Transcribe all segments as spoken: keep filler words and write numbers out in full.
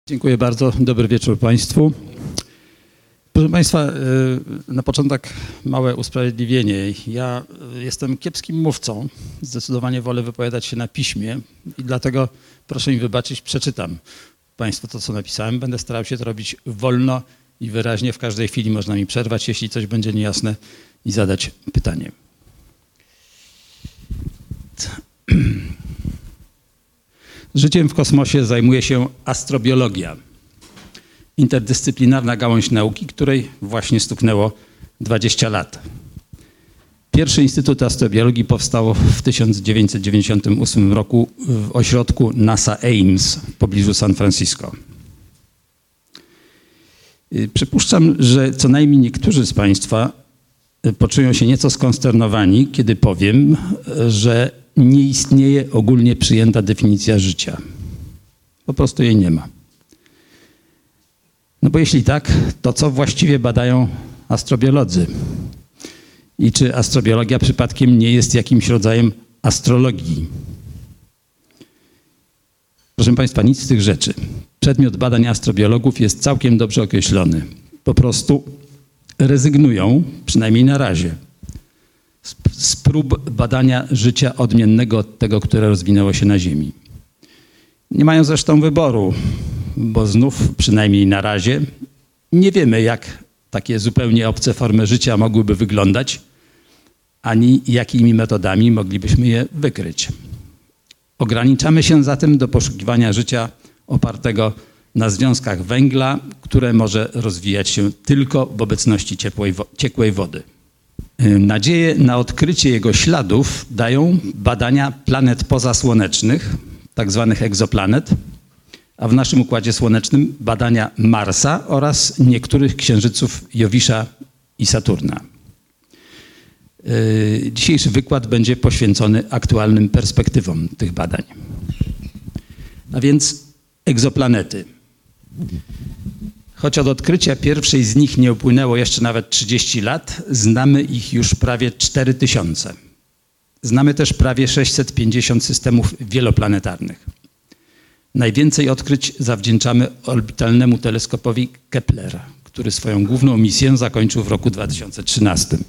Dziękuję bardzo. Dobry wieczór Państwu. Proszę Państwa, na początek małe usprawiedliwienie. Ja jestem kiepskim mówcą. Zdecydowanie wolę wypowiadać się na piśmie i dlatego proszę mi wybaczyć, przeczytam Państwu to, co napisałem. Będę starał się to robić wolno i wyraźnie. W każdej chwili można mi przerwać, jeśli coś będzie niejasne, i zadać pytanie. Życiem w kosmosie zajmuje się astrobiologia. Interdyscyplinarna gałąź nauki, której właśnie stuknęło dwadzieścia lat. Pierwszy Instytut Astrobiologii powstał w tysiąc dziewięćset dziewięćdziesiątym ósmym roku w ośrodku NASA Ames w pobliżu San Francisco. Przypuszczam, że co najmniej niektórzy z Państwa poczują się nieco skonsternowani, kiedy powiem, że nie istnieje ogólnie przyjęta definicja życia. Po prostu jej nie ma. No bo jeśli tak, to co właściwie badają astrobiolodzy? I czy astrobiologia przypadkiem nie jest jakimś rodzajem astrologii? Proszę Państwa, nic z tych rzeczy. Przedmiot badań astrobiologów jest całkiem dobrze określony. Po prostu rezygnują, przynajmniej na razie, z prób badania życia odmiennego od tego, które rozwinęło się na Ziemi. Nie mają zresztą wyboru, bo znów, przynajmniej na razie, nie wiemy, jak takie zupełnie obce formy życia mogłyby wyglądać, ani jakimi metodami moglibyśmy je wykryć. Ograniczamy się zatem do poszukiwania życia opartego na związkach węgla, które może rozwijać się tylko w obecności ciepłej, ciekłej wody. Nadzieję na odkrycie jego śladów dają badania planet pozasłonecznych, tak zwanych egzoplanet, a w naszym Układzie Słonecznym badania Marsa oraz niektórych księżyców Jowisza i Saturna. Dzisiejszy wykład będzie poświęcony aktualnym perspektywom tych badań. A więc egzoplanety. Choć od odkrycia pierwszej z nich nie upłynęło jeszcze nawet trzydzieści lat, znamy ich już prawie cztery tysiące. Znamy też prawie sześćset pięćdziesiąt systemów wieloplanetarnych. Najwięcej odkryć zawdzięczamy orbitalnemu teleskopowi Kepler, który swoją główną misję zakończył w roku dwa tysiące trzynastym.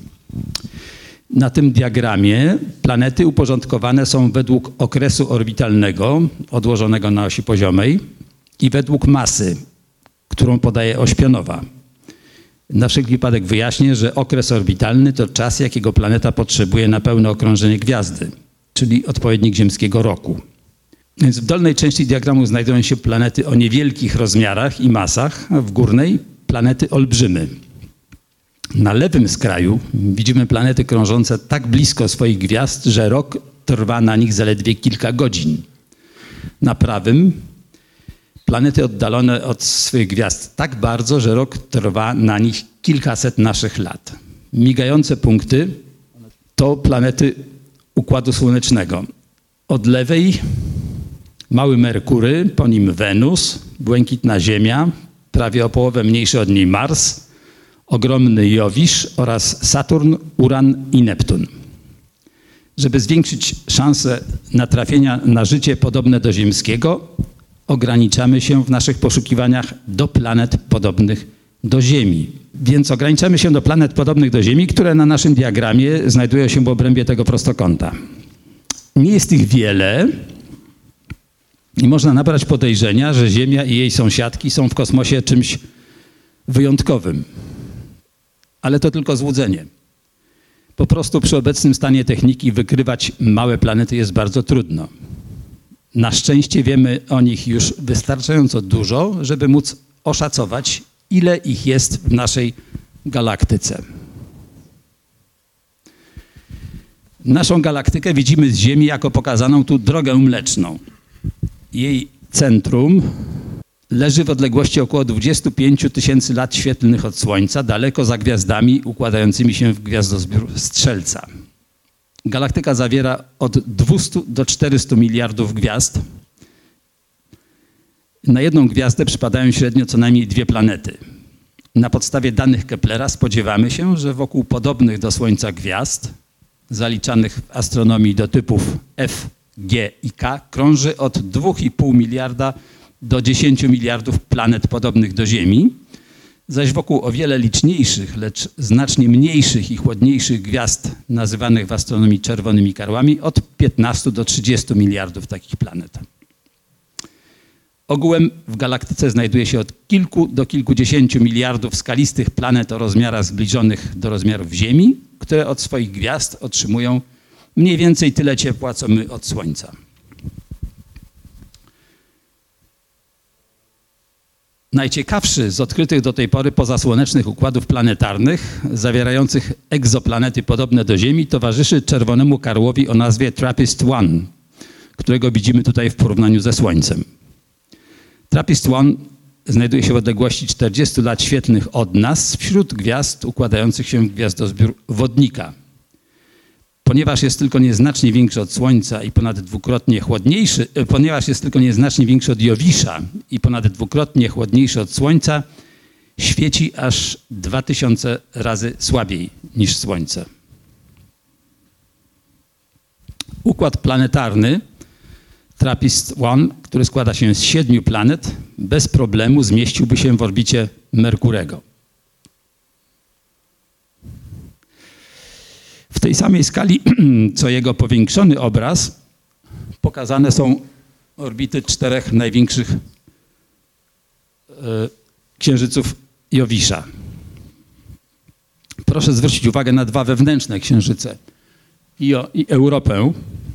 Na tym diagramie planety uporządkowane są według okresu orbitalnego, odłożonego na osi poziomej, i według masy, którą podaje oś pionowa. Na wszelki wypadek wyjaśnię, że okres orbitalny to czas, jakiego planeta potrzebuje na pełne okrążenie gwiazdy, czyli odpowiednik ziemskiego roku. Więc w dolnej części diagramu znajdują się planety o niewielkich rozmiarach i masach, a w górnej planety olbrzymy. Na lewym skraju widzimy planety krążące tak blisko swoich gwiazd, że rok trwa na nich zaledwie kilka godzin. Na prawym planety oddalone od swych gwiazd tak bardzo, że rok trwa na nich kilkaset naszych lat. Migające punkty to planety Układu Słonecznego. Od lewej mały Merkury, po nim Wenus, błękitna Ziemia, prawie o połowę mniejszy od niej Mars, ogromny Jowisz oraz Saturn, Uran i Neptun. Żeby zwiększyć szanse natrafienia na życie podobne do ziemskiego, ograniczamy się w naszych poszukiwaniach do planet podobnych do Ziemi. Więc ograniczamy się do planet podobnych do Ziemi, które na naszym diagramie znajdują się w obrębie tego prostokąta. Nie jest ich wiele i można nabrać podejrzenia, że Ziemia i jej sąsiadki są w kosmosie czymś wyjątkowym. Ale to tylko złudzenie. Po prostu przy obecnym stanie techniki wykrywać małe planety jest bardzo trudno. Na szczęście wiemy o nich już wystarczająco dużo, żeby móc oszacować, ile ich jest w naszej galaktyce. Naszą galaktykę widzimy z Ziemi jako pokazaną tu drogę mleczną. Jej centrum leży w odległości około dwudziestu pięciu tysięcy lat świetlnych od Słońca, daleko za gwiazdami układającymi się w gwiazdozbiór Strzelca. Galaktyka zawiera od dwustu do czterystu miliardów gwiazd. Na jedną gwiazdę przypadają średnio co najmniej dwie planety. Na podstawie danych Keplera spodziewamy się, że wokół podobnych do Słońca gwiazd, zaliczanych w astronomii do typów F, G i K, krąży od dwóch i pół miliarda do dziesięciu miliardów planet podobnych do Ziemi, zaś wokół o wiele liczniejszych, lecz znacznie mniejszych i chłodniejszych gwiazd nazywanych w astronomii czerwonymi karłami od piętnastu do trzydziestu miliardów takich planet. Ogółem w galaktyce znajduje się od kilku do kilkudziesięciu miliardów skalistych planet o rozmiarach zbliżonych do rozmiarów Ziemi, które od swoich gwiazd otrzymują mniej więcej tyle ciepła, co my od Słońca. Najciekawszy z odkrytych do tej pory pozasłonecznych układów planetarnych, zawierających egzoplanety podobne do Ziemi, towarzyszy czerwonemu karłowi o nazwie TRAPPIST jeden, którego widzimy tutaj w porównaniu ze Słońcem. TRAPPIST jeden znajduje się w odległości czterdziestu lat świetlnych od nas, wśród gwiazd układających się w gwiazdozbiór Wodnika. Ponieważ jest tylko nieznacznie większy od Słońca i ponad dwukrotnie chłodniejszy, ponieważ jest tylko nieznacznie większy od Jowisza i ponad dwukrotnie chłodniejszy od Słońca, świeci aż dwa tysiące razy słabiej niż Słońce. Układ planetarny TRAPPIST jeden, który składa się z siedmiu planet, bez problemu zmieściłby się w orbicie Merkurego. W tej samej skali, co jego powiększony obraz, pokazane są orbity czterech największych księżyców Jowisza. Proszę zwrócić uwagę na dwa wewnętrzne księżyce, Io i Europę,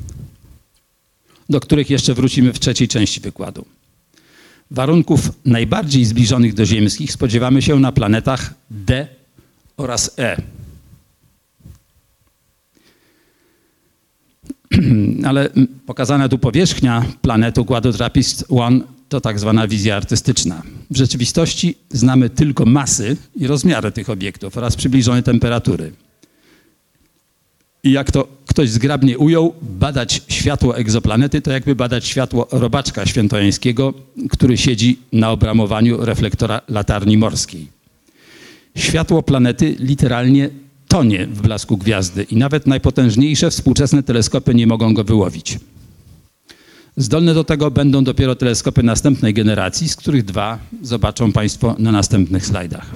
do których jeszcze wrócimy w trzeciej części wykładu. Warunków najbardziej zbliżonych do ziemskich spodziewamy się na planetach D oraz E. Ale pokazana tu powierzchnia planet układu TRAPPIST jeden to tak zwana wizja artystyczna. W rzeczywistości znamy tylko masy i rozmiary tych obiektów oraz przybliżone temperatury. I jak to ktoś zgrabnie ujął, badać światło egzoplanety to jakby badać światło robaczka świętojańskiego, który siedzi na obramowaniu reflektora latarni morskiej. Światło planety literalnie tonie w blasku gwiazdy i nawet najpotężniejsze współczesne teleskopy nie mogą go wyłowić. Zdolne do tego będą dopiero teleskopy następnej generacji, z których dwa zobaczą Państwo na następnych slajdach.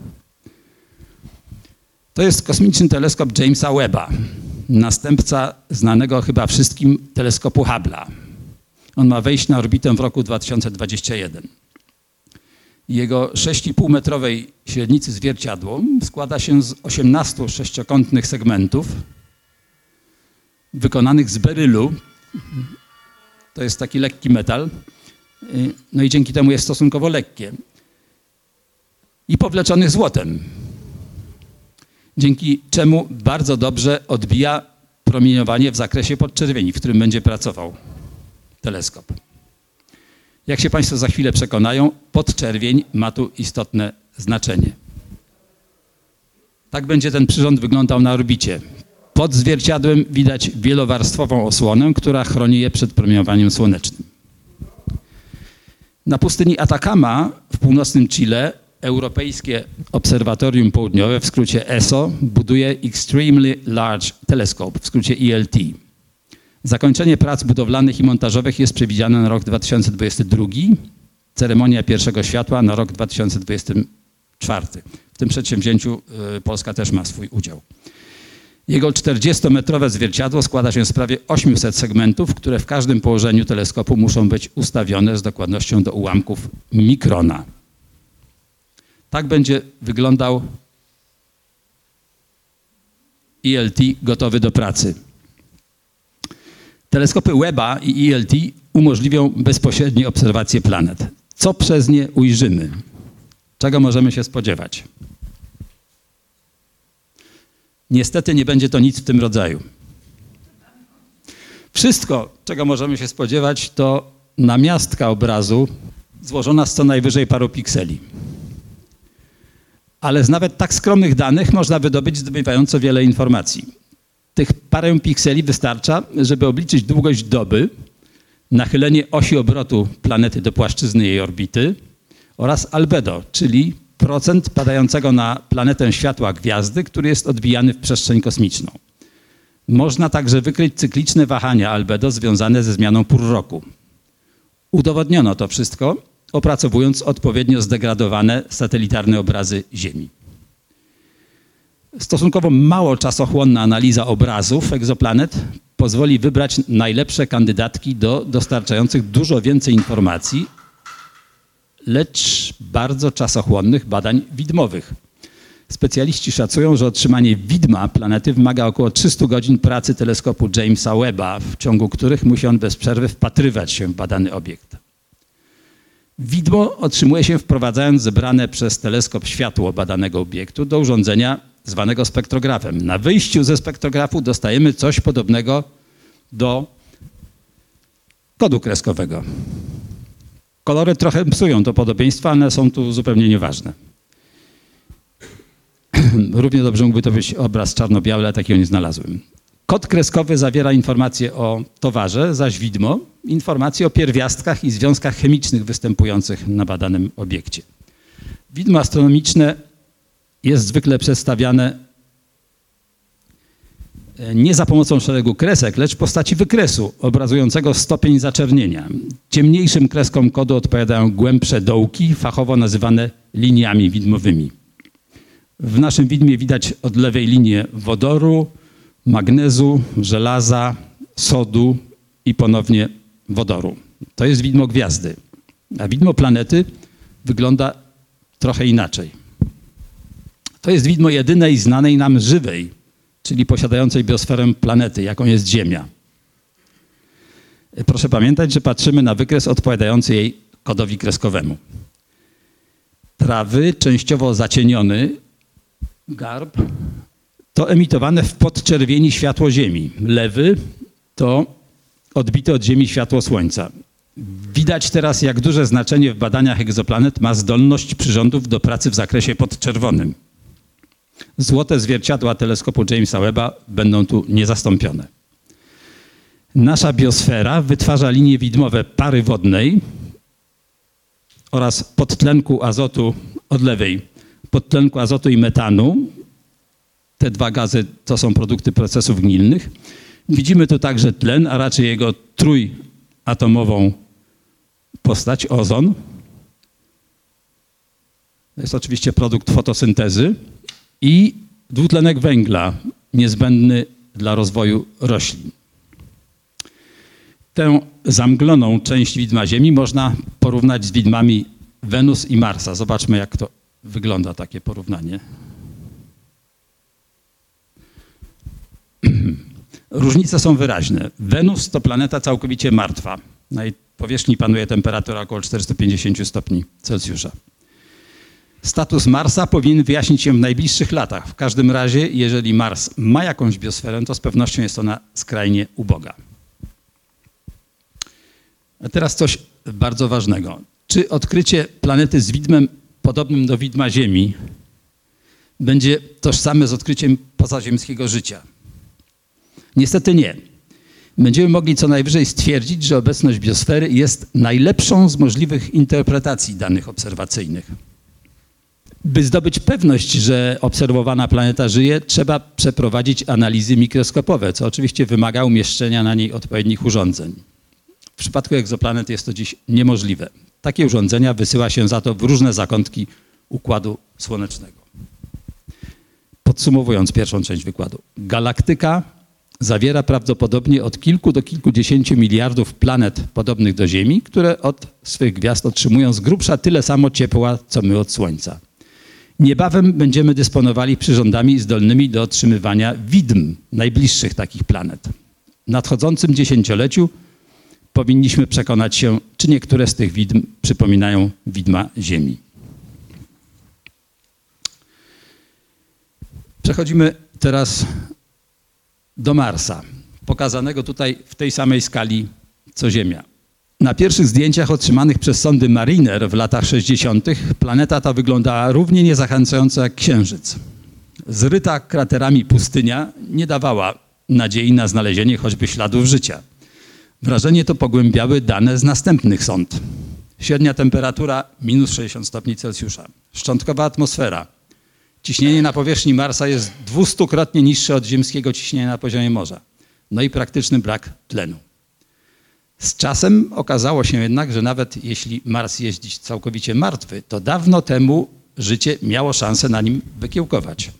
To jest kosmiczny teleskop Jamesa Webba, następca znanego chyba wszystkim teleskopu Hubble'a. On ma wejść na orbitę w roku dwa tysiące dwudziestym pierwszym. Jego sześć i pół metrowej średnicy zwierciadło składa się z osiemnastu sześciokątnych segmentów wykonanych z berylu. To jest taki lekki metal. No i dzięki temu jest stosunkowo lekkie. I powleczonych złotem. Dzięki czemu bardzo dobrze odbija promieniowanie w zakresie podczerwieni, w którym będzie pracował teleskop. Jak się Państwo za chwilę przekonają, podczerwień ma tu istotne znaczenie. Tak będzie ten przyrząd wyglądał na orbicie. Pod zwierciadłem widać wielowarstwową osłonę, która chroni je przed promieniowaniem słonecznym. Na pustyni Atacama w północnym Chile Europejskie Obserwatorium Południowe, w skrócie E S O, buduje Extremely Large Telescope, w skrócie E L T. Zakończenie prac budowlanych i montażowych jest przewidziane na rok dwa tysiące dwudziesty drugi, ceremonia pierwszego światła na rok dwa tysiące dwudziesty czwarty. W tym przedsięwzięciu Polska też ma swój udział. Jego czterdziestometrowe zwierciadło składa się z prawie ośmiuset segmentów, które w każdym położeniu teleskopu muszą być ustawione z dokładnością do ułamków mikrona. Tak będzie wyglądał E L T gotowy do pracy. Teleskopy Webba i E L T umożliwią bezpośrednie obserwacje planet. Co przez nie ujrzymy? Czego możemy się spodziewać? Niestety nie będzie to nic w tym rodzaju. Wszystko, czego możemy się spodziewać, to namiastka obrazu złożona z co najwyżej paru pikseli. Ale z nawet tak skromnych danych można wydobyć zdumiewająco wiele informacji. Tych parę pikseli wystarcza, żeby obliczyć długość doby, nachylenie osi obrotu planety do płaszczyzny jej orbity oraz albedo, czyli procent padającego na planetę światła gwiazdy, który jest odbijany w przestrzeń kosmiczną. Można także wykryć cykliczne wahania albedo związane ze zmianą pór roku. Udowodniono to wszystko, opracowując odpowiednio zdegradowane satelitarne obrazy Ziemi. Stosunkowo mało czasochłonna analiza obrazów egzoplanet pozwoli wybrać najlepsze kandydatki do dostarczających dużo więcej informacji, lecz bardzo czasochłonnych badań widmowych. Specjaliści szacują, że otrzymanie widma planety wymaga około trzystu godzin pracy teleskopu Jamesa Webba, w ciągu których musi on bez przerwy wpatrywać się w badany obiekt. Widmo otrzymuje się wprowadzając zebrane przez teleskop światło badanego obiektu do urządzenia zwanego spektrografem. Na wyjściu ze spektrografu dostajemy coś podobnego do kodu kreskowego. Kolory trochę psują to podobieństwo, ale są tu zupełnie nieważne. Równie dobrze mógłby to być obraz czarno-biały, ale takiego nie znalazłem. Kod kreskowy zawiera informacje o towarze, zaś widmo informacje o pierwiastkach i związkach chemicznych występujących na badanym obiekcie. Widmo astronomiczne jest zwykle przedstawiane nie za pomocą szeregu kresek, lecz w postaci wykresu obrazującego stopień zaczernienia. Ciemniejszym kreskom kodu odpowiadają głębsze dołki, fachowo nazywane liniami widmowymi. W naszym widmie widać od lewej linię wodoru, magnezu, żelaza, sodu i ponownie wodoru. To jest widmo gwiazdy, a widmo planety wygląda trochę inaczej. To jest widmo jedynej znanej nam żywej, czyli posiadającej biosferę planety, jaką jest Ziemia. Proszę pamiętać, że patrzymy na wykres odpowiadający jej kodowi kreskowemu. Prawy, częściowo zacieniony garb to emitowane w podczerwieni światło Ziemi. Lewy to odbite od Ziemi światło Słońca. Widać teraz, jak duże znaczenie w badaniach egzoplanet ma zdolność przyrządów do pracy w zakresie podczerwonym. Złote zwierciadła teleskopu Jamesa Webba będą tu niezastąpione. Nasza biosfera wytwarza linie widmowe pary wodnej oraz podtlenku azotu od lewej, podtlenku azotu i metanu. Te dwa gazy to są produkty procesów gnilnych. Widzimy tu także tlen, a raczej jego trójatomową postać, ozon. To jest oczywiście produkt fotosyntezy i dwutlenek węgla niezbędny dla rozwoju roślin. Tę zamgloną część widma Ziemi można porównać z widmami Wenus i Marsa. Zobaczmy, jak to wygląda, takie porównanie. Różnice są wyraźne. Wenus to planeta całkowicie martwa. Na jej powierzchni panuje temperatura około czterysta pięćdziesiąt stopni Celsjusza. Status Marsa powinien wyjaśnić się w najbliższych latach. W każdym razie, jeżeli Mars ma jakąś biosferę, to z pewnością jest ona skrajnie uboga. A teraz coś bardzo ważnego. Czy odkrycie planety z widmem podobnym do widma Ziemi będzie tożsame z odkryciem pozaziemskiego życia? Niestety nie. Będziemy mogli co najwyżej stwierdzić, że obecność biosfery jest najlepszą z możliwych interpretacji danych obserwacyjnych. By zdobyć pewność, że obserwowana planeta żyje, trzeba przeprowadzić analizy mikroskopowe, co oczywiście wymaga umieszczenia na niej odpowiednich urządzeń. W przypadku egzoplanet jest to dziś niemożliwe. Takie urządzenia wysyła się za to w różne zakątki Układu Słonecznego. Podsumowując pierwszą część wykładu. Galaktyka zawiera prawdopodobnie od kilku do kilkudziesięciu miliardów planet podobnych do Ziemi, które od swych gwiazd otrzymują z grubsza tyle samo ciepła, co my od Słońca. Niebawem będziemy dysponowali przyrządami zdolnymi do otrzymywania widm najbliższych takich planet. W nadchodzącym dziesięcioleciu powinniśmy przekonać się, czy niektóre z tych widm przypominają widma Ziemi. Przechodzimy teraz do Marsa, pokazanego tutaj w tej samej skali co Ziemia. Na pierwszych zdjęciach otrzymanych przez sondy Mariner w latach sześćdziesiątych planeta ta wyglądała równie niezachęcająco jak Księżyc. Zryta kraterami pustynia nie dawała nadziei na znalezienie choćby śladów życia. Wrażenie to pogłębiały dane z następnych sond. Średnia temperatura minus sześćdziesiąt stopni Celsjusza. Szczątkowa atmosfera. Ciśnienie na powierzchni Marsa jest dwustukrotnie niższe od ziemskiego ciśnienia na poziomie morza. No i praktyczny brak tlenu. Z czasem okazało się jednak, że nawet jeśli Mars jest dziś całkowicie martwy, to dawno temu życie miało szansę na nim wykiełkować.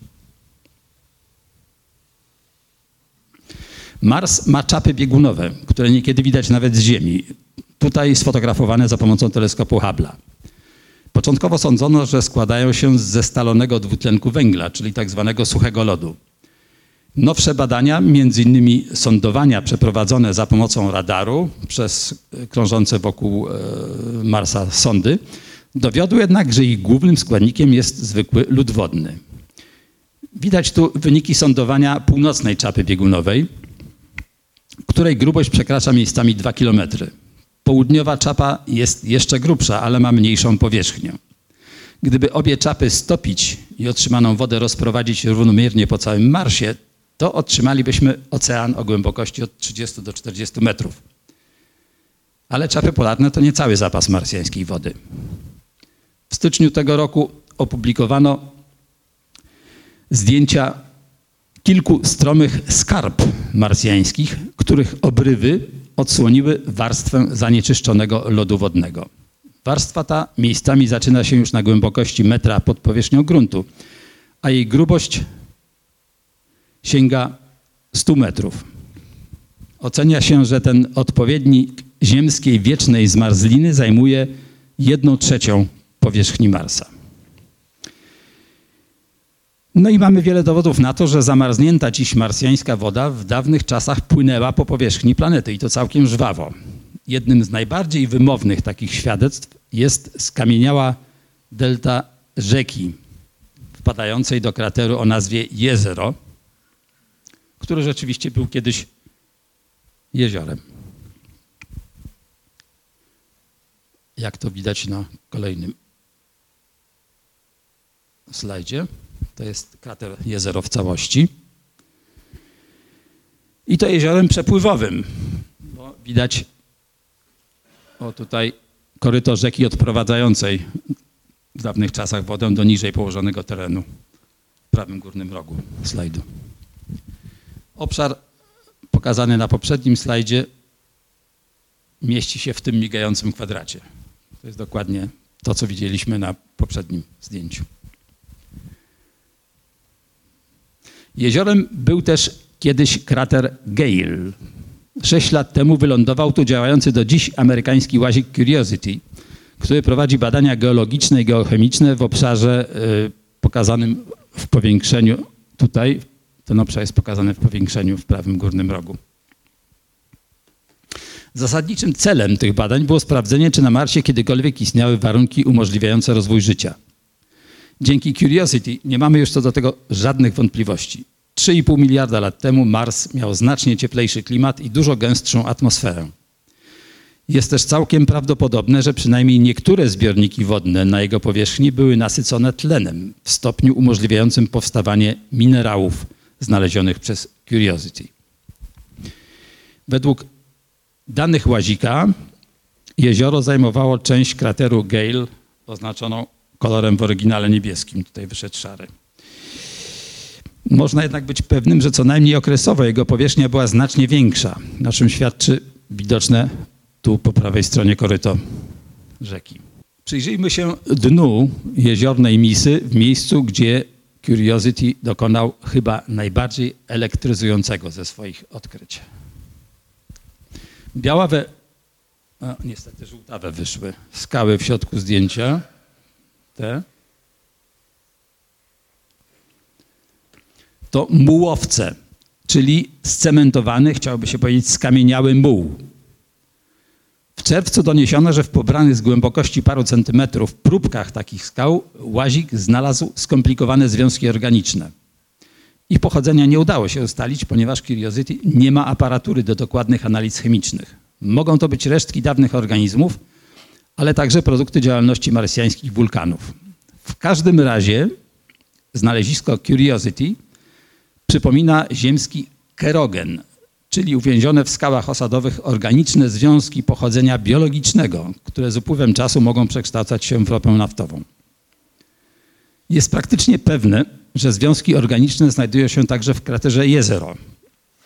Mars ma czapy biegunowe, które niekiedy widać nawet z Ziemi. Tutaj sfotografowane za pomocą teleskopu Hubble'a. Początkowo sądzono, że składają się z zestalonego dwutlenku węgla, czyli tak zwanego suchego lodu. Nowsze badania, między innymi sondowania przeprowadzone za pomocą radaru przez krążące wokół Marsa sondy, dowiodły jednak, że ich głównym składnikiem jest zwykły lód wodny. Widać tu wyniki sondowania północnej czapy biegunowej, której grubość przekracza miejscami dwa kilometry. Południowa czapa jest jeszcze grubsza, ale ma mniejszą powierzchnię. Gdyby obie czapy stopić i otrzymaną wodę rozprowadzić równomiernie po całym Marsie, to otrzymalibyśmy ocean o głębokości od trzydziestu do czterdziestu metrów. Ale czapy polarne to nie cały zapas marsjańskiej wody. W styczniu tego roku opublikowano zdjęcia kilku stromych skarp marsjańskich, których obrywy odsłoniły warstwę zanieczyszczonego lodu wodnego. Warstwa ta miejscami zaczyna się już na głębokości metra pod powierzchnią gruntu, a jej grubość sięga stu metrów. Ocenia się, że ten odpowiednik ziemskiej wiecznej zmarzliny zajmuje jedną trzecią powierzchni Marsa. No i mamy wiele dowodów na to, że zamarznięta dziś marsjańska woda w dawnych czasach płynęła po powierzchni planety i to całkiem żwawo. Jednym z najbardziej wymownych takich świadectw jest skamieniała delta rzeki wpadającej do krateru o nazwie Jezero, który rzeczywiście był kiedyś jeziorem. Jak to widać na kolejnym slajdzie. To jest krater Jezero w całości. I to jeziorem przepływowym, bo widać o tutaj koryto rzeki odprowadzającej w dawnych czasach wodę do niżej położonego terenu w prawym górnym rogu slajdu. Obszar pokazany na poprzednim slajdzie mieści się w tym migającym kwadracie. To jest dokładnie to, co widzieliśmy na poprzednim zdjęciu. Jeziorem był też kiedyś krater Gale. Sześć lat temu wylądował tu działający do dziś amerykański łazik Curiosity, który prowadzi badania geologiczne i geochemiczne w obszarze y, pokazanym w powiększeniu tutaj. Ten obszar jest pokazany w powiększeniu w prawym górnym rogu. Zasadniczym celem tych badań było sprawdzenie, czy na Marsie kiedykolwiek istniały warunki umożliwiające rozwój życia. Dzięki Curiosity nie mamy już co do tego żadnych wątpliwości. trzy i pół miliarda lat temu Mars miał znacznie cieplejszy klimat i dużo gęstszą atmosferę. Jest też całkiem prawdopodobne, że przynajmniej niektóre zbiorniki wodne na jego powierzchni były nasycone tlenem w stopniu umożliwiającym powstawanie minerałów znalezionych przez Curiosity. Według danych łazika jezioro zajmowało część krateru Gale oznaczoną kolorem w oryginale niebieskim. Tutaj wyszedł szary. Można jednak być pewnym, że co najmniej okresowo jego powierzchnia była znacznie większa, na czym świadczy widoczne tu po prawej stronie koryto rzeki. Przyjrzyjmy się dnu jeziornej Misy w miejscu, gdzie Curiosity dokonał chyba najbardziej elektryzującego ze swoich odkryć. Białawe, a niestety żółtawe wyszły skały w środku zdjęcia. Te. To mułowce, czyli scementowany, chciałoby się powiedzieć, skamieniały muł. W czerwcu doniesiono, że w pobranych z głębokości paru centymetrów próbkach takich skał łazik znalazł skomplikowane związki organiczne. Ich pochodzenia nie udało się ustalić, ponieważ Curiosity nie ma aparatury do dokładnych analiz chemicznych. Mogą to być resztki dawnych organizmów, ale także produkty działalności marsjańskich wulkanów. W każdym razie znalezisko Curiosity przypomina ziemski kerogen, czyli uwięzione w skałach osadowych organiczne związki pochodzenia biologicznego, które z upływem czasu mogą przekształcać się w ropę naftową. Jest praktycznie pewne, że związki organiczne znajdują się także w kraterze Jezero.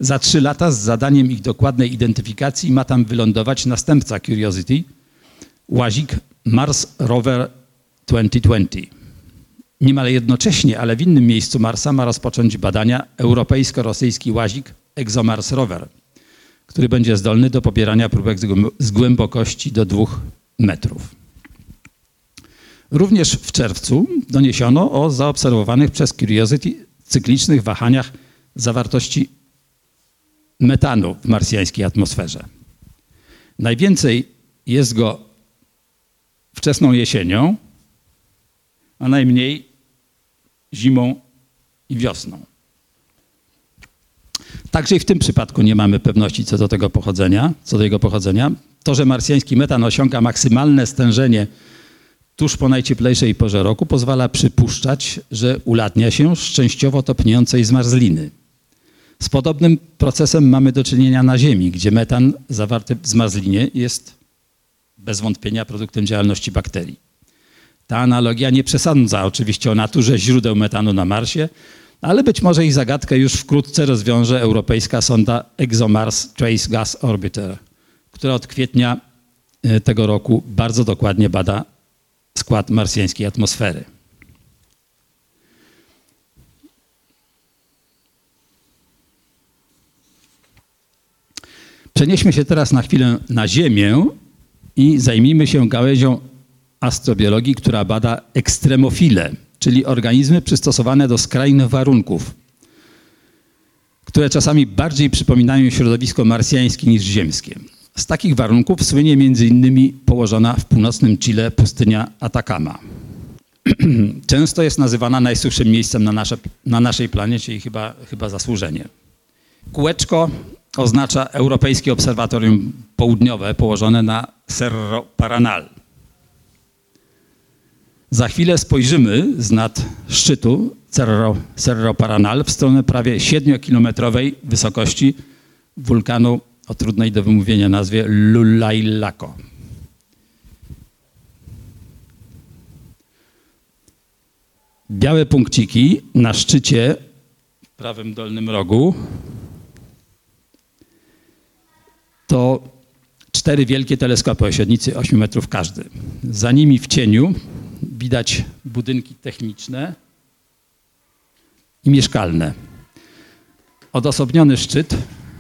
Za trzy lata z zadaniem ich dokładnej identyfikacji ma tam wylądować następca Curiosity, łazik Mars Rover dwutysiące dwadzieścia. Niemal jednocześnie, ale w innym miejscu Marsa ma rozpocząć badania europejsko-rosyjski łazik ExoMars Rover, który będzie zdolny do pobierania próbek z głębokości do dwóch metrów. Również w czerwcu doniesiono o zaobserwowanych przez Curiosity cyklicznych wahaniach zawartości metanu w marsjańskiej atmosferze. Najwięcej jest go wczesną jesienią, a najmniej zimą i wiosną. Także i w tym przypadku nie mamy pewności co do tego pochodzenia, co do jego pochodzenia. To, że marsjański metan osiąga maksymalne stężenie tuż po najcieplejszej porze roku, pozwala przypuszczać, że ulatnia się z częściowo topniejącej zmarzliny. Z podobnym procesem mamy do czynienia na Ziemi, gdzie metan zawarty w zmarzlinie jest bez wątpienia produktem działalności bakterii. Ta analogia nie przesądza oczywiście o naturze źródeł metanu na Marsie, ale być może ich zagadkę już wkrótce rozwiąże europejska sonda ExoMars Trace Gas Orbiter, która od kwietnia tego roku bardzo dokładnie bada skład marsjańskiej atmosfery. Przenieśmy się teraz na chwilę na Ziemię i zajmijmy się gałęzią astrobiologii, która bada ekstremofile, czyli organizmy przystosowane do skrajnych warunków, które czasami bardziej przypominają środowisko marsjańskie niż ziemskie. Z takich warunków słynie między innymi położona w północnym Chile pustynia Atacama. Często jest nazywana najsuchszym miejscem na, nasze, na naszej planecie i chyba, chyba zasłużenie. Kółeczko oznacza Europejskie Obserwatorium Południowe położone na Cerro Paranal. Za chwilę spojrzymy z nad szczytu Cerro, Cerro Paranal w stronę prawie siedmiokilometrowej wysokości wulkanu o trudnej do wymówienia nazwie Lulailaco. Białe punkciki na szczycie w prawym dolnym rogu to cztery wielkie teleskopy o średnicy ośmiu metrów każdy. Za nimi w cieniu widać budynki techniczne i mieszkalne. Odosobniony szczyt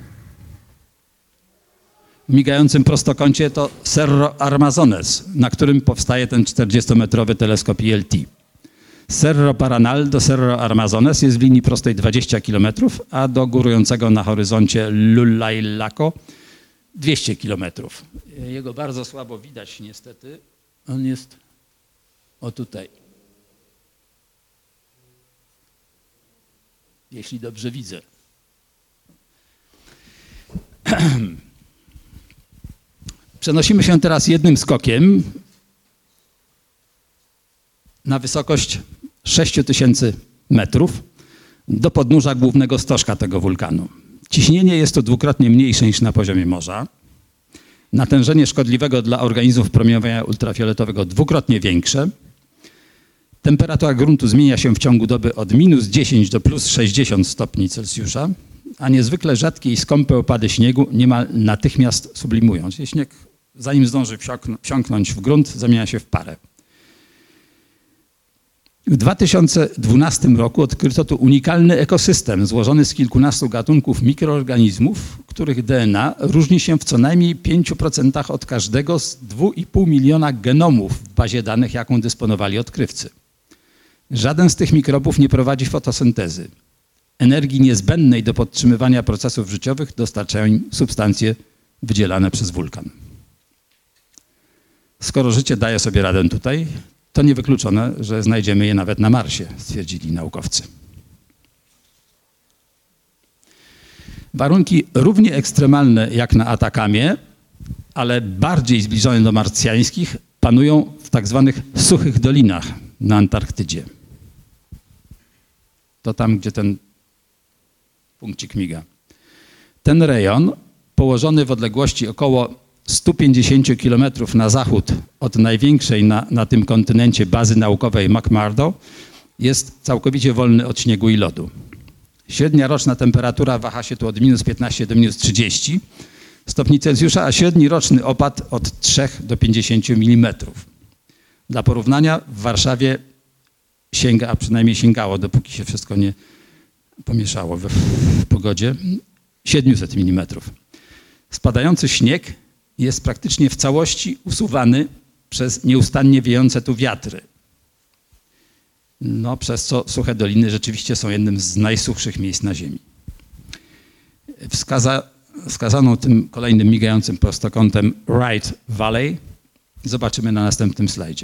w migającym prostokącie to Cerro Armazones, na którym powstaje ten czterdziestometrowy teleskop I L T. Cerro Paranal do Cerro Armazones jest w linii prostej dwadzieścia kilometrów, a do górującego na horyzoncie Lulailaco dwieście kilometrów. Jego bardzo słabo widać niestety. On jest o tutaj. Jeśli dobrze widzę. Przenosimy się teraz jednym skokiem na wysokość sześć tysięcy metrów do podnóża głównego stożka tego wulkanu. Ciśnienie jest to dwukrotnie mniejsze niż na poziomie morza. Natężenie szkodliwego dla organizmów promieniowania ultrafioletowego dwukrotnie większe. Temperatura gruntu zmienia się w ciągu doby od minus dziesięć do plus sześćdziesiąt stopni Celsjusza, a niezwykle rzadkie i skąpe opady śniegu niemal natychmiast sublimują. Czyli śnieg, zanim zdąży wsiąknąć w grunt, zamienia się w parę. W dwa tysiące dwunastym roku odkryto tu unikalny ekosystem złożony z kilkunastu gatunków mikroorganizmów, których D N A różni się w co najmniej pięciu procentach od każdego z dwóch i pół miliona genomów w bazie danych, jaką dysponowali odkrywcy. Żaden z tych mikrobów nie prowadzi fotosyntezy. Energii niezbędnej do podtrzymywania procesów życiowych dostarczają im substancje wydzielane przez wulkan. Skoro życie daje sobie radę tutaj, to niewykluczone, że znajdziemy je nawet na Marsie, stwierdzili naukowcy. Warunki równie ekstremalne jak na Atakamie, ale bardziej zbliżone do marsjańskich, panują w tak zwanych suchych dolinach na Antarktydzie. To tam, gdzie ten punkcik miga. Ten rejon, położony w odległości około stu pięćdziesięciu kilometrów na zachód od największej na, na tym kontynencie bazy naukowej McMurdo, jest całkowicie wolny od śniegu i lodu. Średnia roczna temperatura waha się tu od minus piętnaście do minus trzydzieści stopni Celsjusza, a średni roczny opad od trzech do pięćdziesięciu milimetrów. Dla porównania w Warszawie sięga, a przynajmniej sięgało, dopóki się wszystko nie pomieszało w, w pogodzie, siedemset milimetrów. Spadający śnieg jest praktycznie w całości usuwany przez nieustannie wiejące tu wiatry. No, przez co suche doliny rzeczywiście są jednym z najsuchszych miejsc na Ziemi. Wskaza, wskazaną tym kolejnym migającym prostokątem Wright Valley zobaczymy na następnym slajdzie.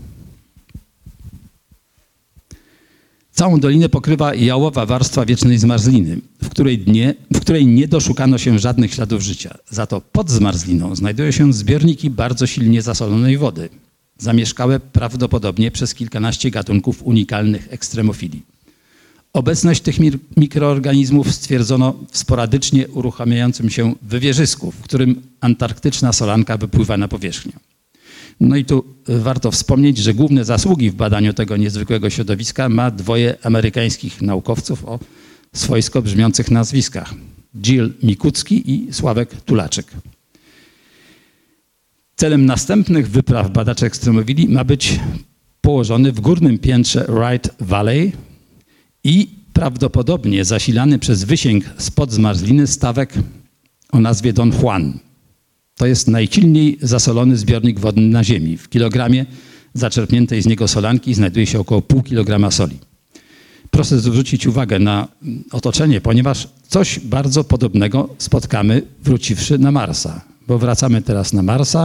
Całą dolinę pokrywa jałowa warstwa wiecznej zmarzliny, w której, dnie, w której nie doszukano się żadnych śladów życia. Za to pod zmarzliną znajdują się zbiorniki bardzo silnie zasolonej wody, zamieszkałe prawdopodobnie przez kilkanaście gatunków unikalnych ekstremofili. Obecność tych mikroorganizmów stwierdzono w sporadycznie uruchamiającym się wywierzysku, w którym antarktyczna solanka wypływa na powierzchnię. No i tu warto wspomnieć, że główne zasługi w badaniu tego niezwykłego środowiska ma dwoje amerykańskich naukowców o swojsko brzmiących nazwiskach. Jill Mikucki i Sławek Tulaczyk. Celem następnych wypraw badaczy ekstremofili ma być położony w górnym piętrze Wright Valley i prawdopodobnie zasilany przez wysięg spod zmarzliny stawek o nazwie Don Juan. To jest najsilniej zasolony zbiornik wodny na Ziemi. W kilogramie zaczerpniętej z niego solanki znajduje się około pół kilograma soli. Proszę zwrócić uwagę na otoczenie, ponieważ coś bardzo podobnego spotkamy wróciwszy na Marsa. Bo wracamy teraz na Marsa,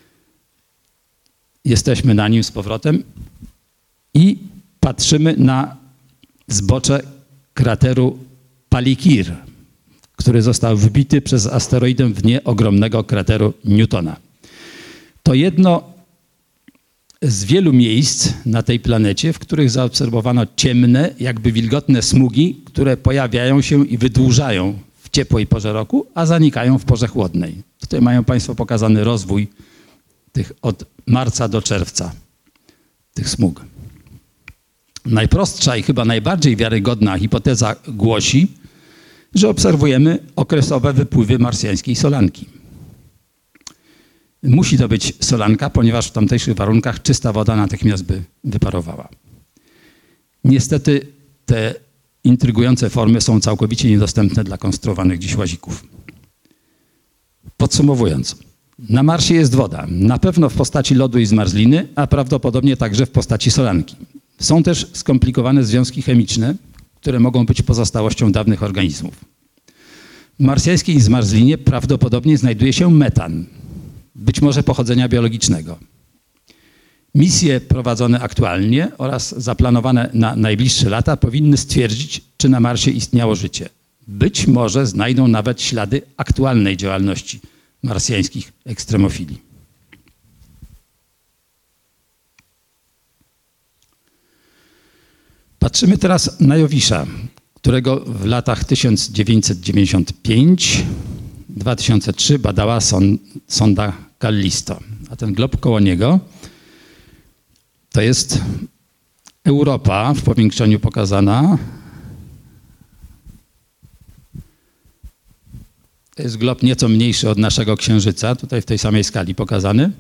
jesteśmy na nim z powrotem i patrzymy na zbocze krateru Palikir, który został wybity przez asteroidę w dnie ogromnego krateru Newtona. To jedno z wielu miejsc na tej planecie, w których zaobserwowano ciemne, jakby wilgotne smugi, które pojawiają się i wydłużają w ciepłej porze roku, a zanikają w porze chłodnej. Tutaj mają Państwo pokazany rozwój tych od marca do czerwca, tych smug. Najprostsza i chyba najbardziej wiarygodna hipoteza głosi, że obserwujemy okresowe wypływy marsjańskiej solanki. Musi to być solanka, ponieważ w tamtejszych warunkach czysta woda natychmiast by wyparowała. Niestety te intrygujące formy są całkowicie niedostępne dla konstruowanych dziś łazików. Podsumowując, na Marsie jest woda, na pewno w postaci lodu i zmarzliny, a prawdopodobnie także w postaci solanki. Są też skomplikowane związki chemiczne, które mogą być pozostałością dawnych organizmów. W marsjańskiej zmarzlinie prawdopodobnie znajduje się metan, być może pochodzenia biologicznego. Misje prowadzone aktualnie oraz zaplanowane na najbliższe lata powinny stwierdzić, czy na Marsie istniało życie. Być może znajdą nawet ślady aktualnej działalności marsjańskich ekstremofili. Patrzymy teraz na Jowisza, którego w latach tysiąc dziewięćset dziewięćdziesiąt piąty do dwa tysiące trzeciego badała son, sonda Callisto. A ten glob koło niego to jest Europa w powiększeniu pokazana. To jest glob nieco mniejszy od naszego Księżyca, tutaj w tej samej skali pokazany.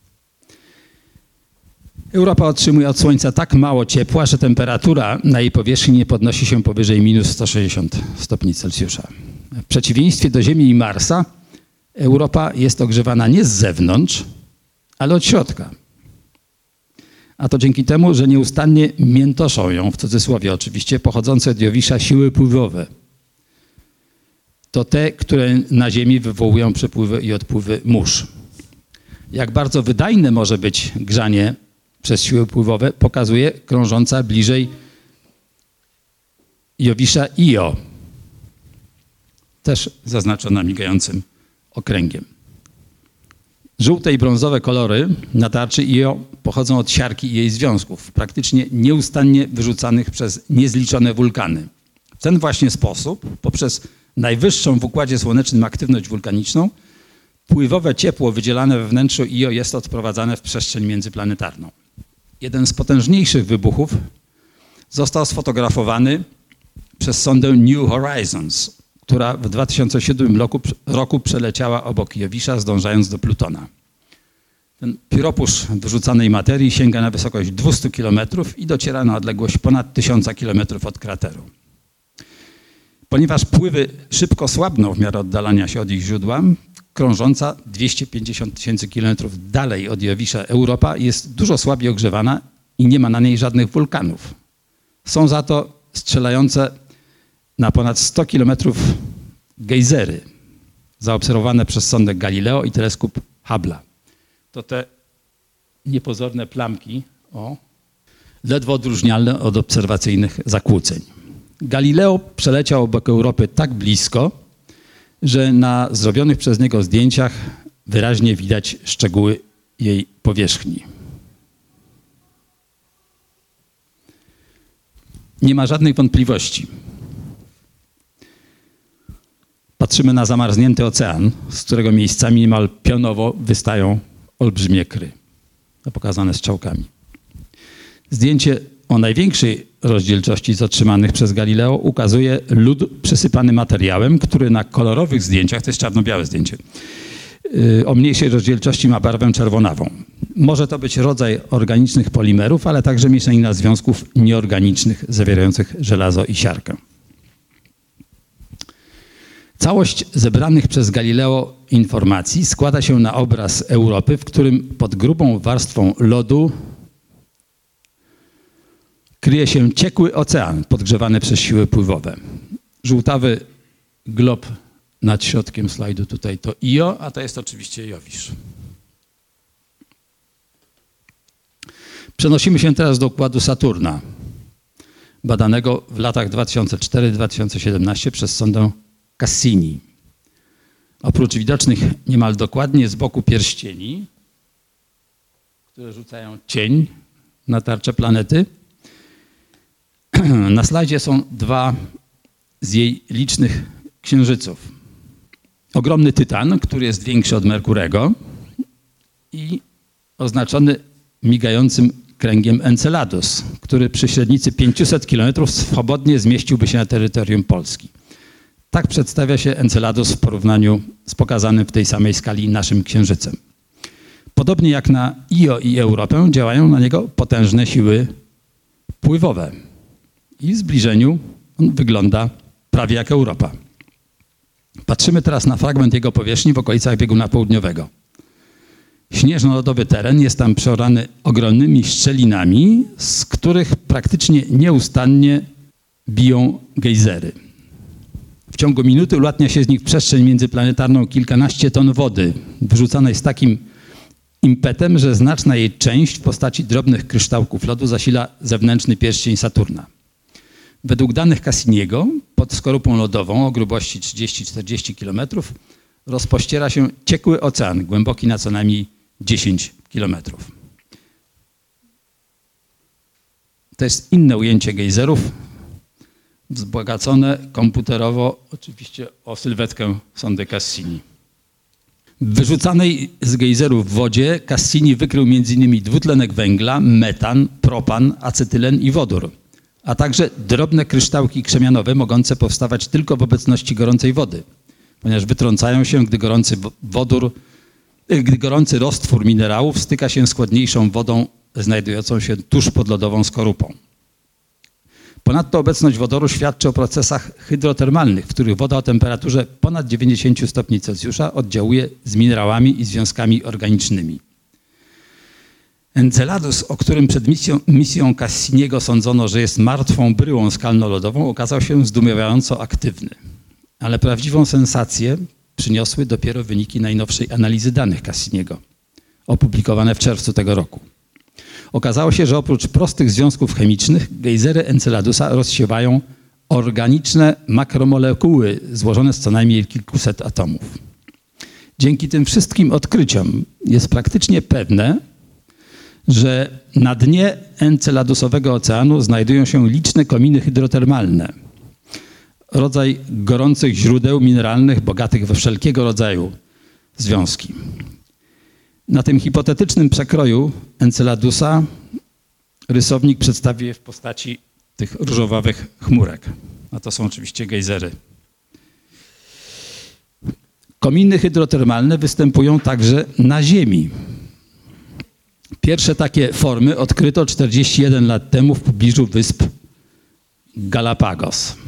Europa otrzymuje od Słońca tak mało ciepła, że temperatura na jej powierzchni nie podnosi się powyżej minus sto sześćdziesiąt stopni Celsjusza. W przeciwieństwie do Ziemi i Marsa, Europa jest ogrzewana nie z zewnątrz, ale od środka. A to dzięki temu, że nieustannie miętoszą ją, w cudzysłowie oczywiście, pochodzące od Jowisza siły pływowe. To te, które na Ziemi wywołują przepływy i odpływy mórz. Jak bardzo wydajne może być grzanie przez siły pływowe, pokazuje krążąca bliżej Jowisza Io, też zaznaczona migającym okręgiem. Żółte i brązowe kolory na tarczy Io pochodzą od siarki i jej związków, praktycznie nieustannie wyrzucanych przez niezliczone wulkany. W ten właśnie sposób, poprzez najwyższą w Układzie Słonecznym aktywność wulkaniczną, pływowe ciepło wydzielane we wnętrzu Io jest odprowadzane w przestrzeń międzyplanetarną. Jeden z potężniejszych wybuchów został sfotografowany przez sondę New Horizons, która w dwa tysiące siódmym roku, roku przeleciała obok Jowisza, zdążając do Plutona. Ten pióropusz wyrzucanej materii sięga na wysokość dwieście kilometrów i dociera na odległość ponad tysiąc kilometrów od krateru. Ponieważ pływy szybko słabną w miarę oddalania się od ich źródła, krążąca dwieście pięćdziesiąt tysięcy kilometrów dalej od Jowisza Europa jest dużo słabiej ogrzewana i nie ma na niej żadnych wulkanów. Są za to strzelające na ponad sto kilometrów gejzery, zaobserwowane przez sondę Galileo i teleskop Hubble'a. To te niepozorne plamki, o, ledwo odróżnialne od obserwacyjnych zakłóceń. Galileo przeleciał obok Europy tak blisko, że na zrobionych przez niego zdjęciach wyraźnie widać szczegóły jej powierzchni. Nie ma żadnych wątpliwości. Patrzymy na zamarznięty ocean, z którego miejscami niemal pionowo wystają olbrzymie kry, pokazane strzałkami. Zdjęcie o największej rozdzielczości z otrzymanych przez Galileo ukazuje lód przysypany materiałem, który na kolorowych zdjęciach, to jest czarno-białe zdjęcie, o mniejszej rozdzielczości ma barwę czerwonawą. Może to być rodzaj organicznych polimerów, ale także mieszanina związków nieorganicznych zawierających żelazo i siarkę. Całość zebranych przez Galileo informacji składa się na obraz Europy, w którym pod grubą warstwą lodu kryje się ciekły ocean podgrzewany przez siły pływowe. Żółtawy glob nad środkiem slajdu tutaj to Io, a to jest oczywiście Jowisz. Przenosimy się teraz do układu Saturna, badanego w latach dwa tysiące czwartym do dwa tysiące siedemnastego przez sondę Cassini. Oprócz widocznych niemal dokładnie z boku pierścieni, które rzucają cień na tarczę planety, na slajdzie są dwa z jej licznych księżyców. Ogromny Tytan, który jest większy od Merkurego i oznaczony migającym kręgiem Enceladus, który przy średnicy pięciuset kilometrów swobodnie zmieściłby się na terytorium Polski. Tak przedstawia się Enceladus w porównaniu z pokazanym w tej samej skali naszym Księżycem. Podobnie jak na Io i Europę działają na niego potężne siły pływowe. I w zbliżeniu on wygląda prawie jak Europa. Patrzymy teraz na fragment jego powierzchni w okolicach bieguna południowego. Śnieżno-lodowy teren jest tam przeorany ogromnymi szczelinami, z których praktycznie nieustannie biją gejzery. W ciągu minuty ulatnia się z nich w przestrzeń międzyplanetarną kilkanaście ton wody, wyrzucanej z takim impetem, że znaczna jej część w postaci drobnych kryształków lodu zasila zewnętrzny pierścień Saturna. Według danych Cassiniego pod skorupą lodową o grubości trzydzieści do czterdziestu kilometrów rozpościera się ciekły ocean, głęboki na co najmniej dziesięć kilometrów. To jest inne ujęcie gejzerów, wzbogacone komputerowo oczywiście o sylwetkę sondy Cassini. W wyrzucanej z gejzerów w wodzie Cassini wykrył między innymi dwutlenek węgla, metan, propan, acetylen i wodór, a także drobne kryształki krzemianowe mogące powstawać tylko w obecności gorącej wody, ponieważ wytrącają się, gdy gorący wodór, gdy gorący roztwór minerałów styka się z chłodniejszą wodą znajdującą się tuż pod lodową skorupą. Ponadto obecność wodoru świadczy o procesach hydrotermalnych, w których woda o temperaturze ponad dziewięćdziesiąt stopni Celsjusza oddziałuje z minerałami i związkami organicznymi. Enceladus, o którym przed misją, misją Cassiniego sądzono, że jest martwą bryłą skalno-lodową, okazał się zdumiewająco aktywny. Ale prawdziwą sensację przyniosły dopiero wyniki najnowszej analizy danych Cassiniego, opublikowane w czerwcu tego roku. Okazało się, że oprócz prostych związków chemicznych gejzery Enceladusa rozsiewają organiczne makromolekuły złożone z co najmniej kilkuset atomów. Dzięki tym wszystkim odkryciom jest praktycznie pewne, że na dnie enceladusowego oceanu znajdują się liczne kominy hydrotermalne, rodzaj gorących źródeł mineralnych bogatych we wszelkiego rodzaju związki. Na tym hipotetycznym przekroju Enceladusa rysownik przedstawi je w postaci tych różowawych chmurek. a to są oczywiście gejzery. Kominy hydrotermalne występują także na Ziemi. Pierwsze takie formy odkryto czterdzieści jeden lat temu w pobliżu wysp Galapagos.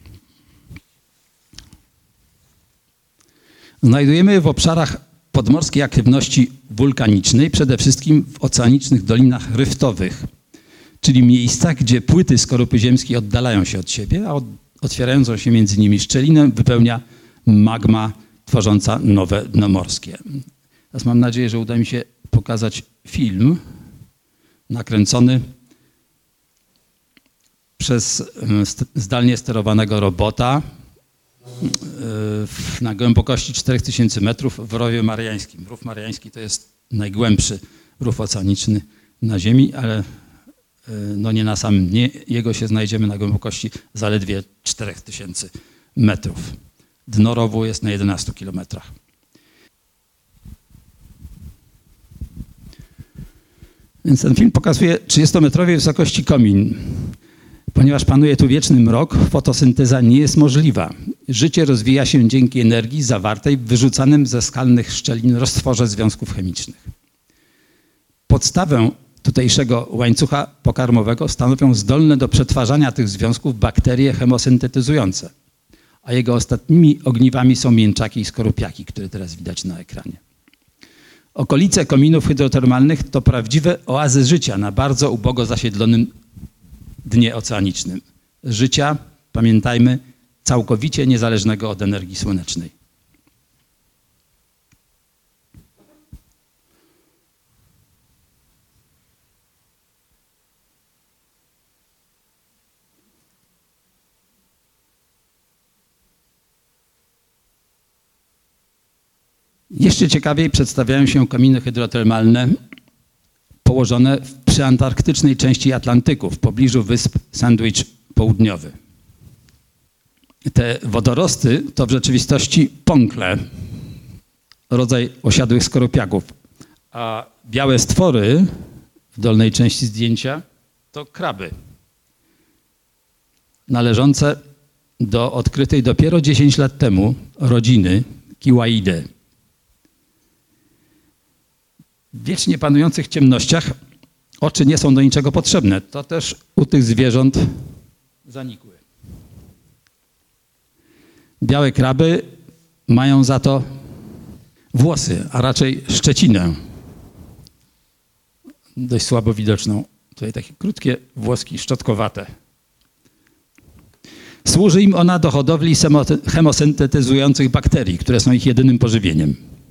Znajdujemy je w obszarach podmorskiej aktywności wulkanicznej, przede wszystkim w oceanicznych dolinach ryftowych, czyli miejscach, gdzie płyty skorupy ziemskiej oddalają się od siebie, a od, otwierającą się między nimi szczelinę wypełnia magma tworząca nowe dno morskie. Teraz mam nadzieję, że uda mi się pokazać film nakręcony przez zdalnie sterowanego robota na głębokości cztery tysiące metrów w Rowie Mariańskim. Rów Mariański to jest najgłębszy rów oceaniczny na Ziemi, ale no nie na samym dnie. Jego się znajdziemy na głębokości zaledwie cztery tysiące metrów. Dno rowu jest na jedenastu kilometrach. Więc ten film pokazuje trzydziestometrowej wysokości komin. Ponieważ panuje tu wieczny mrok, fotosynteza nie jest możliwa. Życie rozwija się dzięki energii zawartej w wyrzucanym ze skalnych szczelin roztworze związków chemicznych. Podstawę tutejszego łańcucha pokarmowego stanowią zdolne do przetwarzania tych związków bakterie chemosyntetyzujące, a jego ostatnimi ogniwami są mięczaki i skorupiaki, które teraz widać na ekranie. Okolice kominów hydrotermalnych to prawdziwe oazy życia na bardzo ubogo zasiedlonym dnie oceanicznym. Życia, pamiętajmy, całkowicie niezależnego od energii słonecznej. Jeszcze ciekawiej przedstawiają się kominy hydrotermalne położone w przeantarktycznej części Atlantyku, w pobliżu wysp Sandwich Południowy. Te wodorosty to w rzeczywistości pąkle, rodzaj osiadłych skorupiaków, a białe stwory w dolnej części zdjęcia to kraby, należące do odkrytej dopiero dziesięć lat temu rodziny Kiwaidae. W wiecznie panujących ciemnościach oczy nie są do niczego potrzebne. To też u tych zwierząt zanikły. Białe kraby mają za to włosy, a raczej szczecinę. Dość słabo widoczną. Tutaj takie krótkie włoski szczotkowate. Służy im ona do hodowli chemosyntetyzujących bakterii, które są ich jedynym pożywieniem.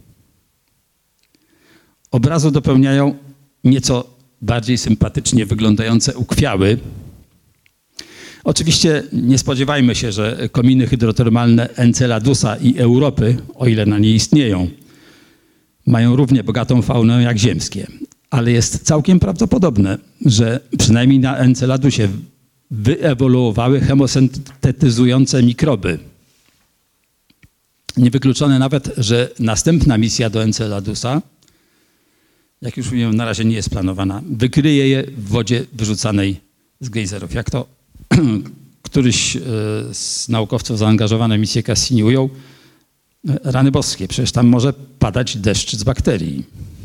Obrazu dopełniają nieco bardziej sympatycznie wyglądające ukwiały. Oczywiście nie spodziewajmy się, że kominy hydrotermalne Enceladusa i Europy, o ile na nie istnieją, mają równie bogatą faunę jak ziemskie. Ale jest całkiem prawdopodobne, że przynajmniej na Enceladusie wyewoluowały chemosyntetyzujące mikroby. Niewykluczone nawet, że następna misja do Enceladusa, jak już mówiłem, na razie nie jest planowana, wykryje je w wodzie wyrzucanej z gejzerów. Jak to któryś z naukowców zaangażowanych w misję Cassini ujął, rany boskie, przecież tam może padać deszcz z bakterii.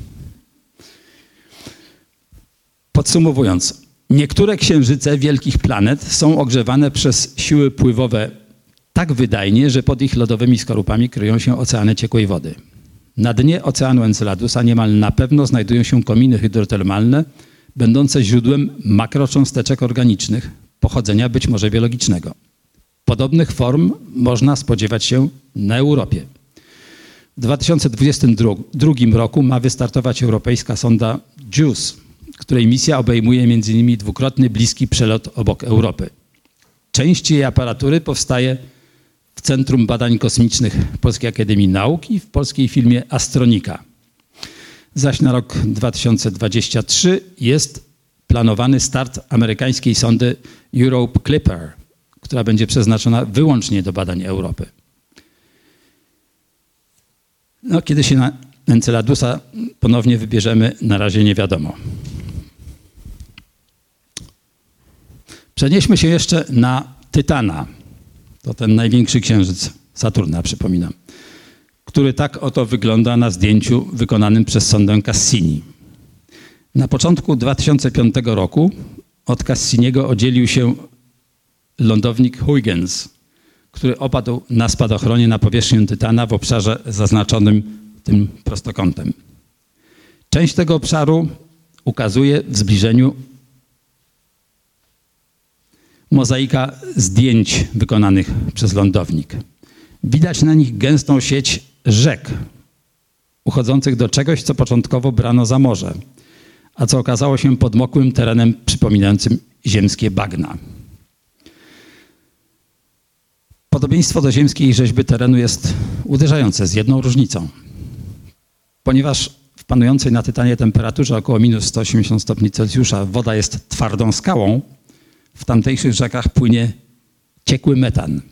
Podsumowując, niektóre księżyce wielkich planet są ogrzewane przez siły pływowe tak wydajnie, że pod ich lodowymi skorupami kryją się oceany ciekłej wody. Na dnie oceanu Enceladusa niemal na pewno znajdują się kominy hydrotermalne, będące źródłem makrocząsteczek organicznych, pochodzenia być może biologicznego. Podobnych form można spodziewać się na Europie. W dwa tysiące dwudziestym drugim roku ma wystartować europejska sonda JUICE, której misja obejmuje między innymi dwukrotny bliski przelot obok Europy. Część jej aparatury powstaje w Centrum Badań Kosmicznych Polskiej Akademii Nauk i w polskiej firmie Astronika. Zaś na rok dwa tysiące dwudziesty trzeci jest planowany start amerykańskiej sondy Europe Clipper, która będzie przeznaczona wyłącznie do badań Europy. No, kiedy się na Enceladusa ponownie wybierzemy, na razie nie wiadomo. Przenieśmy się jeszcze na Tytana. To ten największy księżyc Saturna, przypominam, który tak oto wygląda na zdjęciu wykonanym przez sondę Cassini. Na początku dwa tysiące piątego roku od Cassiniego oddzielił się lądownik Huygens, który opadł na spadochronie na powierzchnię Tytana w obszarze zaznaczonym tym prostokątem. Część tego obszaru ukazuje w zbliżeniu mozaika zdjęć wykonanych przez lądownik. Widać na nich gęstą sieć rzek uchodzących do czegoś, co początkowo brano za morze, a co okazało się podmokłym terenem przypominającym ziemskie bagna. Podobieństwo do ziemskiej rzeźby terenu jest uderzające z jedną różnicą. Ponieważ w panującej na Tytanie temperaturze około minus sto osiemdziesiąt stopni Celsjusza woda jest twardą skałą, w tamtejszych rzekach płynie ciekły metan.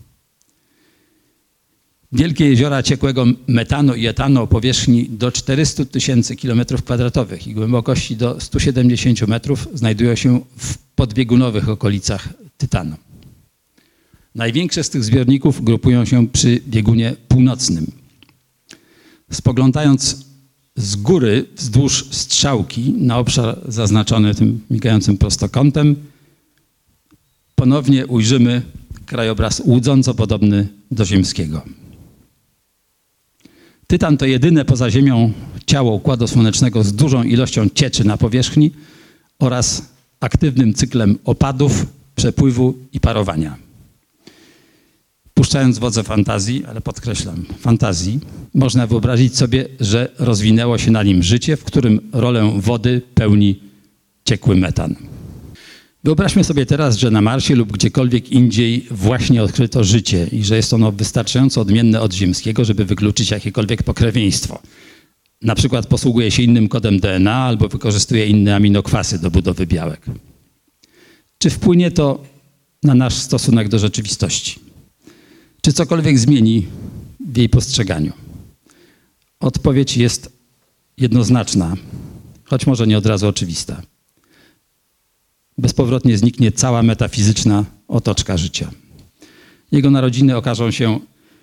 Wielkie jeziora ciekłego metanu i etanu o powierzchni do czterystu tysięcy kilometrów kwadratowych i głębokości do stu siedemdziesięciu metrów znajdują się w podbiegunowych okolicach Tytanu. Największe z tych zbiorników grupują się przy biegunie północnym. Spoglądając z góry wzdłuż strzałki na obszar zaznaczony tym migającym prostokątem, ponownie ujrzymy krajobraz łudząco podobny do ziemskiego. Tytan to jedyne poza Ziemią ciało Układu Słonecznego z dużą ilością cieczy na powierzchni oraz aktywnym cyklem opadów, przepływu i parowania. Puszczając wodze fantazji, ale podkreślam, fantazji, można wyobrazić sobie, że rozwinęło się na nim życie, w którym rolę wody pełni ciekły metan. Wyobraźmy sobie teraz, że na Marsie lub gdziekolwiek indziej właśnie odkryto życie i że jest ono wystarczająco odmienne od ziemskiego, żeby wykluczyć jakiekolwiek pokrewieństwo. Na przykład posługuje się innym kodem D N A albo wykorzystuje inne aminokwasy do budowy białek. Czy wpłynie to na nasz stosunek do rzeczywistości? Czy cokolwiek zmieni w jej postrzeganiu? Odpowiedź jest jednoznaczna, choć może nie od razu oczywista. Bezpowrotnie zniknie cała metafizyczna otoczka życia. Jego narodziny okażą się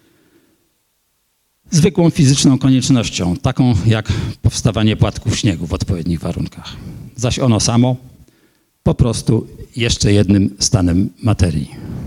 zwykłą fizyczną koniecznością, taką jak powstawanie płatków śniegu w odpowiednich warunkach. Zaś ono samo po prostu jeszcze jednym stanem materii.